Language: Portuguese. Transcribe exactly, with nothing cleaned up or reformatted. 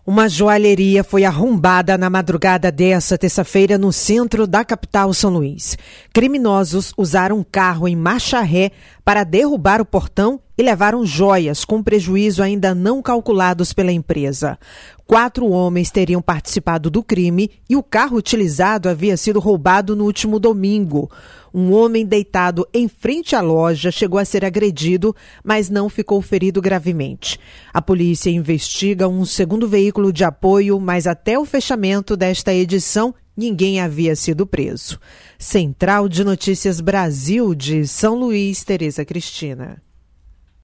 Uma joalheria foi arrombada na madrugada desta terça-feira no centro da capital São Luís. Criminosos usaram um carro em marcha ré para derrubar o portão e levaram joias com prejuízo ainda não calculados pela empresa. Quatro homens teriam participado do crime e o carro utilizado havia sido roubado no último domingo. Um homem deitado em frente à loja chegou a ser agredido, mas não ficou ferido gravemente. A polícia investiga um segundo veículo de apoio, mas até o fechamento desta edição, ninguém havia sido preso. Central de Notícias Brasil de São Luís, Tereza Cristina.